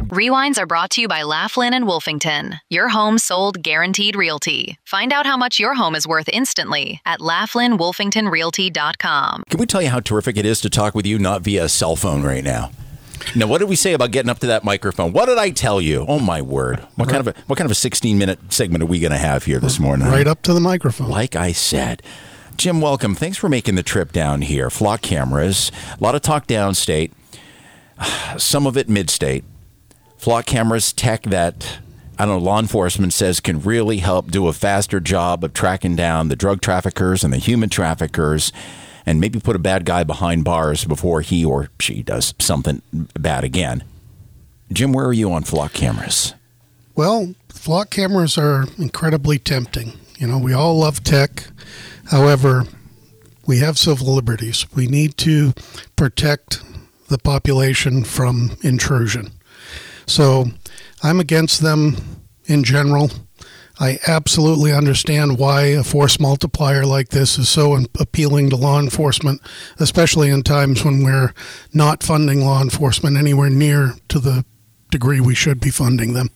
Rewinds are brought to you by Laughlin and Wolfington. Your home sold guaranteed realty. Find out how much your home is worth instantly at LaughlinWolfingtonRealty.com. Can we tell you how terrific it is to talk with you not via a cell phone right now? Now, what did we say about getting up to that microphone? What did I tell you? Oh, my word. What kind of a 16-minute segment are we going to have here this morning? Right up to the microphone. Like I said. Jim, welcome. Thanks for making the trip down here. Flock cameras. A lot of talk downstate. Some of it mid-state. Flock cameras, tech that, I don't know, law enforcement says can really help do a faster job of tracking down the drug traffickers and the human traffickers, and maybe put a bad guy behind bars before he or she does something bad again. Jim, where are you on flock cameras? Well, flock cameras are incredibly tempting. You know, we all love tech. However, we have civil liberties. We need to protect the population from intrusion. So I'm against them in general. I absolutely understand why a force multiplier like this is so appealing to law enforcement, especially in times when we're not funding law enforcement anywhere near to the degree we should be funding them.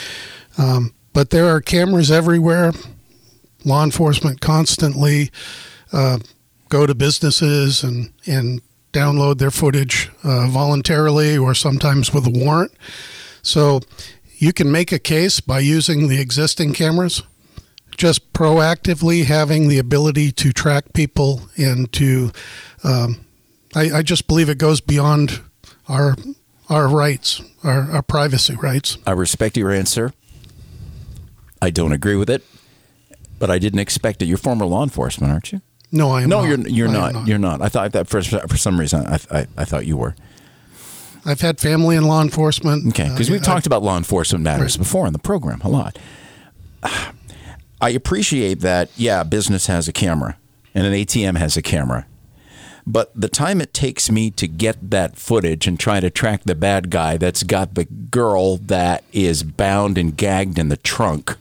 But there are cameras everywhere. Law enforcement constantly go to businesses and download their footage voluntarily or sometimes with a warrant. So you can make a case by using the existing cameras, just proactively having the ability to track people and to, I just believe it goes beyond our rights, our privacy rights. I respect your answer. I don't agree with it, but I didn't expect it. You're former law enforcement, aren't you? No, I am not. No, you're not. You're not. I thought that for some reason, I thought you were. I've had family in law enforcement. Okay, because we've talked about law enforcement matters before on the program a lot. I appreciate that, yeah, business has a camera and an ATM has a camera. But the time it takes me to get that footage and try to track the bad guy that's got the girl that is bound and gagged in the trunk,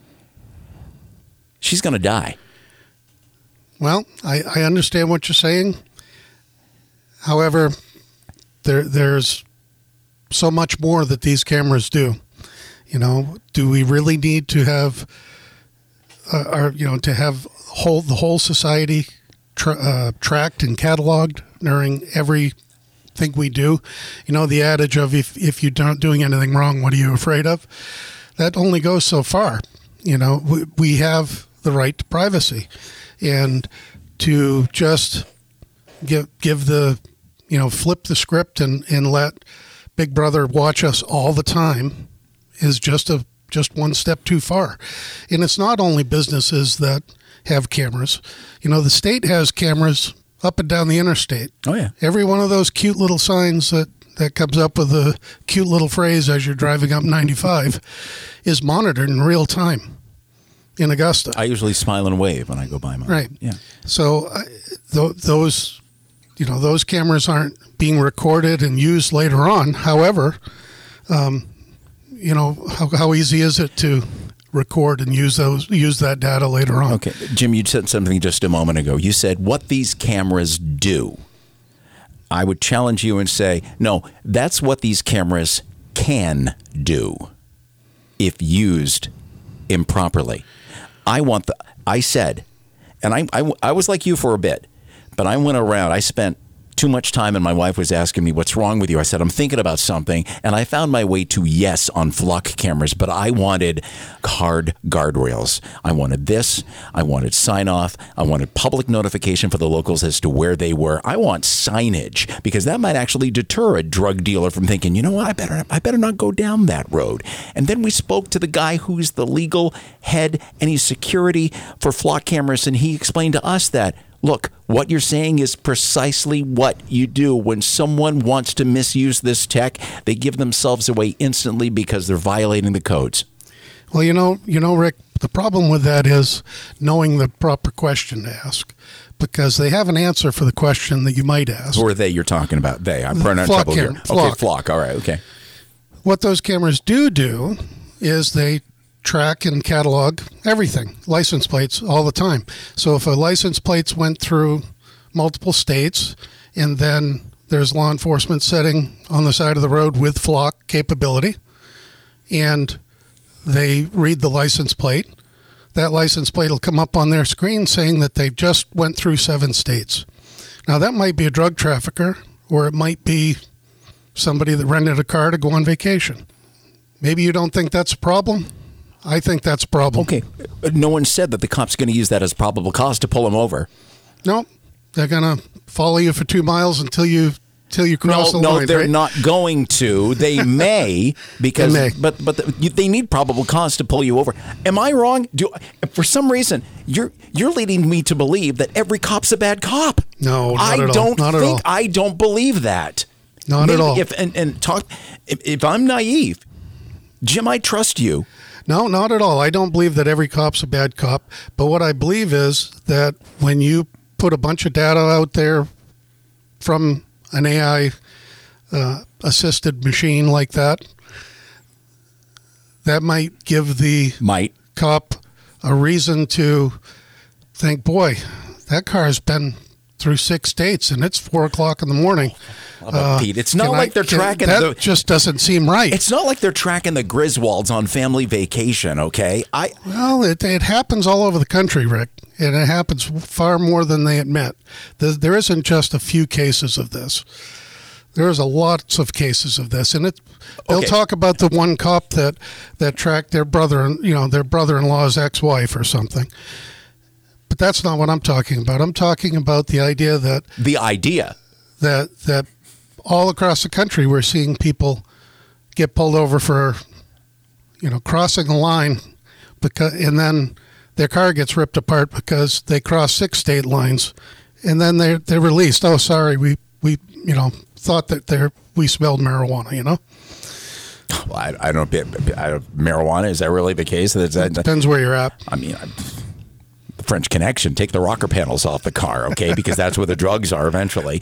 she's going to die. Well, I understand what you're saying. However, there's so much more that these cameras do. You know, do we really need to have, the whole society tracked and cataloged during everything we do? You know, the adage of if you're not doing anything wrong, what are you afraid of? That only goes so far. You know, we have the right to privacy, and to just give the, flip the script and let Big Brother watch us all the time is just one step too far. And it's not only businesses that have cameras. You know, the state has cameras up and down the interstate. Oh, yeah. Every one of those cute little signs that comes up with a cute little phrase as you're driving up 95 is monitored in real time in Augusta. I usually smile and wave when I go by mine. Right. Yeah. So those cameras aren't being recorded and used later on. However, how easy is it to record and use that data later on? Okay. Jim, you said something just a moment ago. You said what these cameras do. I would challenge you and say, no, that's what these cameras can do if used improperly. I said, and I was like you for a bit, but I went around, I spent too much time and my wife was asking me, what's wrong with you? I said, I'm thinking about something. And I found my way to yes on flock cameras, but I wanted hard guardrails. I wanted this. I wanted sign off. I wanted public notification for the locals as to where they were. I want signage because that might actually deter a drug dealer from thinking, you know what, I better not go down that road. And then we spoke to the guy who's the legal head and he's security for flock cameras. And he explained to us that, look, what you're saying is precisely what you do. When someone wants to misuse this tech, they give themselves away instantly because they're violating the codes. Well, you know, Rick, the problem with that is knowing the proper question to ask, because they have an answer for the question that you might ask. Who are they you're talking about? They. I'm putting out trouble here. Okay, flock. All right, okay. What those cameras do is they track and catalog everything, license plates all the time. So if a license plates went through multiple states and then there's law enforcement sitting on the side of the road with flock capability, and they read the license plate. That license plate will come up on their screen saying that they just went through 7 states. Now, that might be a drug trafficker, or it might be somebody that rented a car to go on vacation. Maybe you don't think that's a problem. I think that's a problem. Okay. No one said that the cop's going to use that as probable cause to pull him over. No, they're going to follow you for 2 miles until you cross the line. No, they're right? not going to. They may, because but they need probable cause to pull you over. Am I wrong? For some reason, you're leading me to believe that every cop's a bad cop. No, not at all. I don't believe that. Not at all. If I'm naive, Jim, I trust you. No, not at all. I don't believe that every cop's a bad cop. But what I believe is that when you put a bunch of data out there from an AI assisted machine like that, that might give the cop a reason to think, boy, that car's been through 6 states and it's 4:00 in the morning. Pete, it's not like they're tracking that just doesn't seem right. It's not like they're tracking the Griswolds on family vacation, okay? Well, it happens all over the country, Rick, and it happens far more than they admit. There isn't just a few cases of this. There's lots of cases of this, and they'll talk about the one cop that tracked their brother-in-law's ex-wife or something. But that's not what I'm talking about. I'm talking about the idea that all across the country we're seeing people get pulled over for crossing the line, and then their car gets ripped apart because they crossed 6 state lines, and then they're released. Oh, sorry, we thought that we smelled marijuana. Well, I don't. Marijuana, is that really the case? Depends where you're at. I mean, the French Connection, take the rocker panels off the car, okay? Because that's where the drugs are eventually.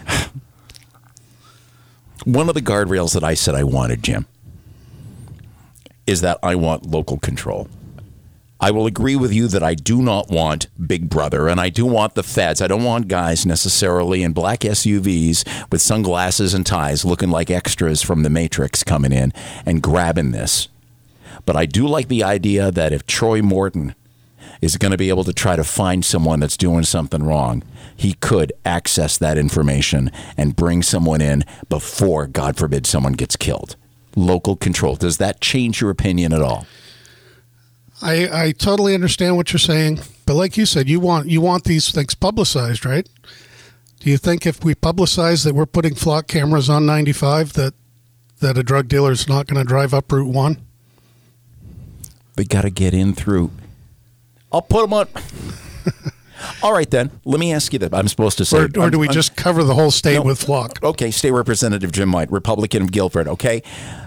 One of the guardrails that I said I wanted, Jim, is that I want local control. I will agree with you that I do not want Big Brother, and I do want the feds. I don't want guys necessarily in black SUVs with sunglasses and ties looking like extras from The Matrix coming in and grabbing this. But I do like the idea that if Troy Morton is going to be able to try to find someone that's doing something wrong, he could access that information and bring someone in before, God forbid, someone gets killed. Local control. Does that change your opinion at all? I totally understand what you're saying, but like you said, you want these things publicized, right? Do you think if we publicize that we're putting flock cameras on 95 that a drug dealer is not going to drive up Route 1? They got to get in through. I'll put them on. All right, then. Let me ask you that. I'm supposed to say. Or do we just cover the whole state with flock? Okay, State Representative Jim White, Republican of Guilford, okay?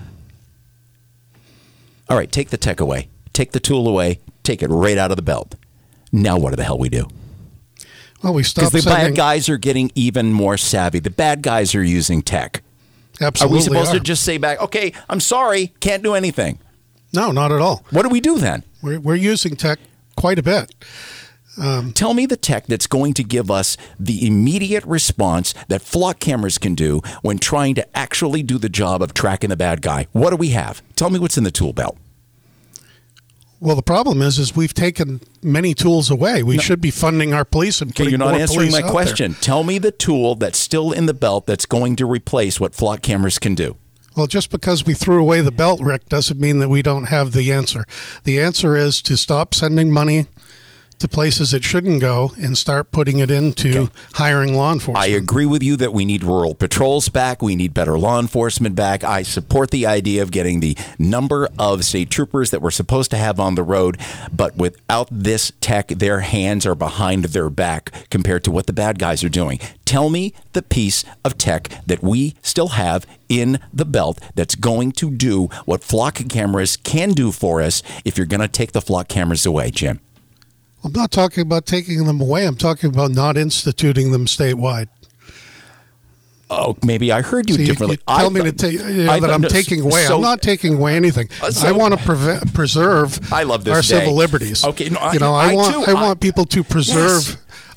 All right, take the tech away. Take the tool away. Take it right out of the belt. Now what the hell we do? Well, we stop because the bad guys are getting even more savvy. The bad guys are using tech. Absolutely. Are we supposed to just say back, okay, I'm sorry, can't do anything? No, not at all. What do we do then? We're using tech quite a bit. Tell me the tech that's going to give us the immediate response that flock cameras can do when trying to actually do the job of tracking the bad guy. What do we have? Tell me what's in the tool belt. Well, the problem is we've taken many tools away. We should be funding our police and putting more police out there. You're not answering my question. Tell me the tool that's still in the belt that's going to replace what flock cameras can do. Well, just because we threw away the belt, Rick, doesn't mean that we don't have the answer. The answer is to stop sending money to places it shouldn't go and start putting it into hiring law enforcement. I agree with you that we need rural patrols back. We need better law enforcement back. I support the idea of getting the number of state troopers that we're supposed to have on the road. But without this tech, their hands are behind their back compared to what the bad guys are doing. Tell me the piece of tech that we still have in the belt that's going to do what flock cameras can do for us if you're going to take the flock cameras away, Jim. I'm not talking about taking them away. I'm talking about not instituting them statewide. Oh, maybe I heard you differently. You tell me to take that I'm taking away. I'm not taking away anything. I want to preserve I love this our day. civil liberties. Okay, no, I want people to preserve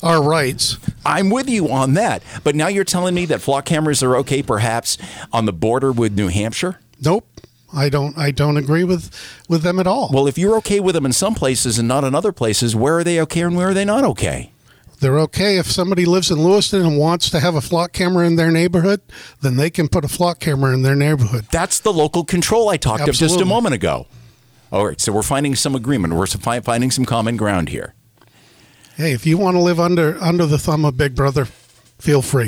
our rights. I'm with you on that. But now you're telling me that flock cameras are okay perhaps on the border with New Hampshire? Nope. I don't agree with them at all. Well, if you're okay with them in some places and not in other places, where are they okay and where are they not okay? They're okay if somebody lives in Lewiston and wants to have a flock camera in their neighborhood, then they can put a flock camera in their neighborhood. That's the local control I talked of just a moment ago. All right, so we're finding some agreement. We're finding some common ground here. Hey, if you want to live under the thumb of Big Brother, feel free.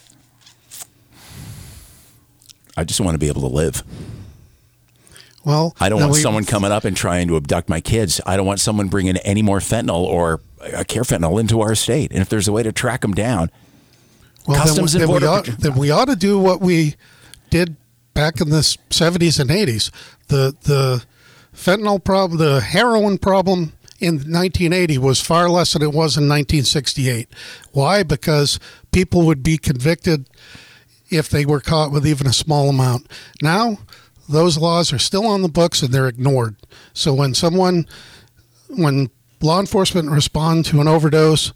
I just want to be able to live. Well, I don't want someone coming up and trying to abduct my kids. I don't want someone bringing any more fentanyl or carfentanil into our state. And if there's a way to track them down, Customs and Border Protection. Then we ought to do what we did back in the 70s and 80s. The fentanyl problem, the heroin problem in 1980 was far less than it was in 1968. Why? Because people would be convicted if they were caught with even a small amount. Now, those laws are still on the books and they're ignored. So when law enforcement respond to an overdose,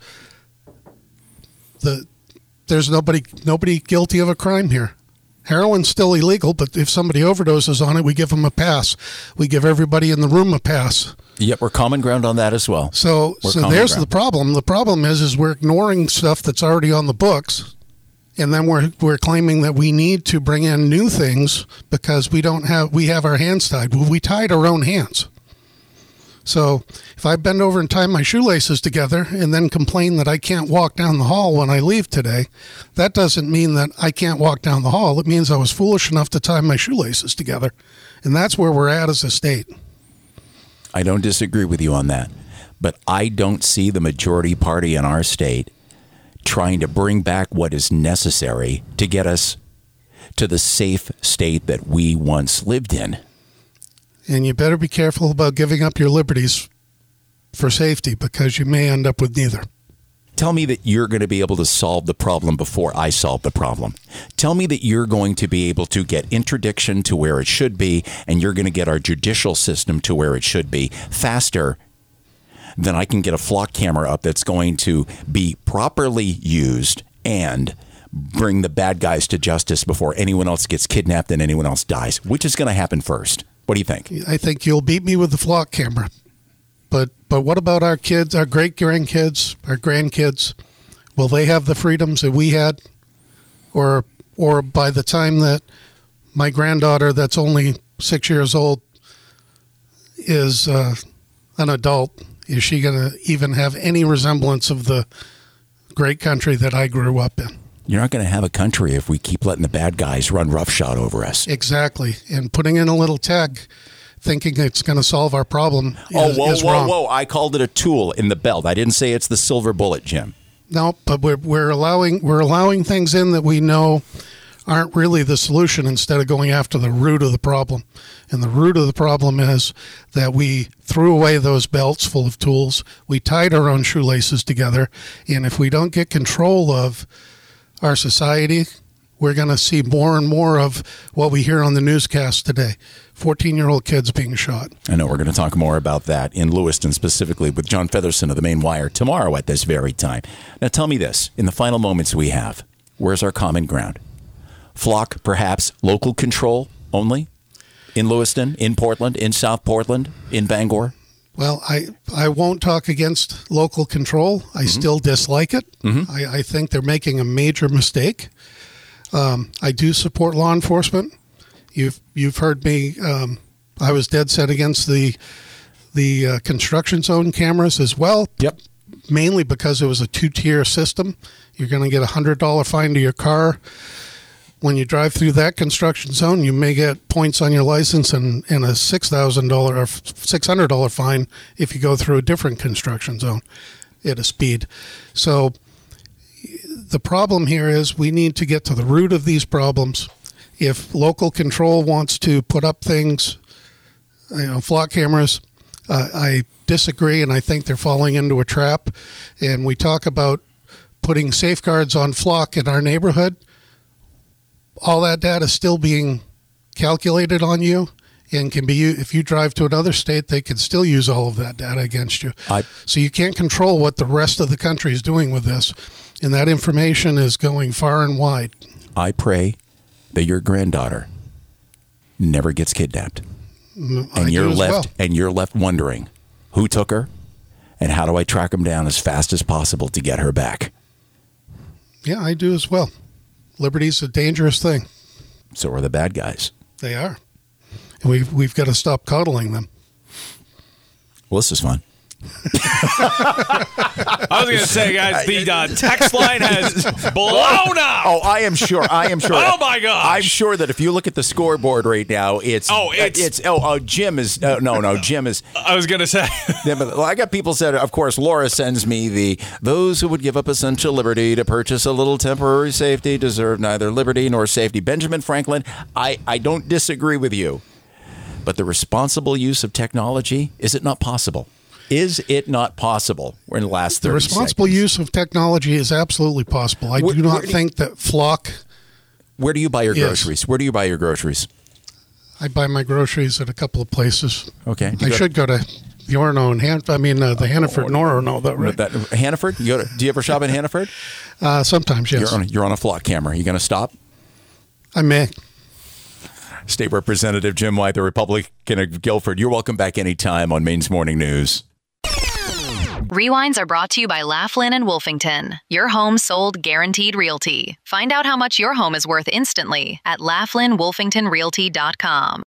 there's nobody guilty of a crime here. Heroin's still illegal, but if somebody overdoses on it, we give them a pass. We give everybody in the room a pass. Yep, we're common ground on that as well. So there's the problem. The problem is we're ignoring stuff that's already on the books. And then we're claiming that we need to bring in new things because we have our hands tied. Well, we tied our own hands. So if I bend over and tie my shoelaces together and then complain that I can't walk down the hall when I leave today, that doesn't mean that I can't walk down the hall. It means I was foolish enough to tie my shoelaces together. And that's where we're at as a state. I don't disagree with you on that. But I don't see the majority party in our state trying to bring back what is necessary to get us to the safe state that we once lived in. And you better be careful about giving up your liberties for safety because you may end up with neither. Tell me that you're going to be able to solve the problem before I solve the problem. Tell me that you're going to be able to get interdiction to where it should be, and you're going to get our judicial system to where it should be faster then I can get a flock camera up that's going to be properly used and bring the bad guys to justice before anyone else gets kidnapped and anyone else dies. Which is going to happen first? What do you think? I think you'll beat me with the flock camera. But what about our kids, our great-grandkids, our grandkids? Will they have the freedoms that we had? Or by the time that my granddaughter that's only 6 years old is an adult, is she going to even have any resemblance of the great country that I grew up in? You're not going to have a country if we keep letting the bad guys run roughshod over us. Exactly. And putting in a little tech, thinking it's going to solve our problem is wrong. Whoa. I called it a tool in the belt. I didn't say it's the silver bullet, Jim. No, but we're allowing things in that we know aren't really the solution instead of going after the root of the problem. And the root of the problem is that we threw away those belts full of tools. We tied our own shoelaces together. And if we don't get control of our society, we're going to see more and more of what we hear on the newscast today. 14-year-old kids being shot. I know we're going to talk more about that in Lewiston, specifically with John Featherson of the Main Wire tomorrow at this very time. Now tell me this, in the final moments we have, where's our common ground? Flock, perhaps local control only in Lewiston, in Portland, in South Portland, in Bangor? Well, I won't talk against local control. I still dislike it. I think they're making a major mistake. I do support law enforcement. You've heard me. I was dead set against the construction zone cameras as well. Yep. Mainly because it was a two-tier system. You're going to get a $100 fine to your car. When you drive through that construction zone, you may get points on your license and a $6,000 or $600 fine if you go through a different construction zone at a speed. So the problem here is we need to get to the root of these problems. If local control wants to put up things, flock cameras, I disagree, and I think they're falling into a trap. And we talk about putting safeguards on flock in our neighborhood. All that data is still being calculated on you, and can be if you drive to another state, they can still use all of that data against you. So you can't control what the rest of the country is doing with this, and that information is going far and wide. I pray that your granddaughter never gets kidnapped, and you're left wondering who took her, and how do I track them down as fast as possible to get her back. Yeah, I do as well. Liberty's a dangerous thing. So are the bad guys. They are. And we've got to stop coddling them. Well, this is fun. I was going to say, guys, the text line has blown up. Oh, I am sure. Oh my gosh! I'm sure that if you look at the scoreboard right now, Jim is no. Jim is. I was going to say. I got people said. Of course, Laura sends me those who would give up essential liberty to purchase a little temporary safety deserve neither liberty nor safety. Benjamin Franklin, I don't disagree with you, but the responsible use of technology, is it not possible? Is it not possible? We're in the last 30 seconds. The responsible use of technology is absolutely possible. I do not think that Flock... Where do you buy your groceries? Where do you buy your groceries? I buy my groceries at a couple of places. Okay. I should go to the Orono and the Hannaford and Orono, though, right? Hannaford? Do you ever shop in Hannaford? Sometimes, yes. You're on a Flock camera. Are you going to stop? I may. State Representative Jim White, the Republican of Guilford. You're welcome back anytime on Maine's Morning News. Rewinds are brought to you by Laughlin and Wolfington. Your home sold guaranteed realty. Find out how much your home is worth instantly at LaughlinWolfingtonRealty.com.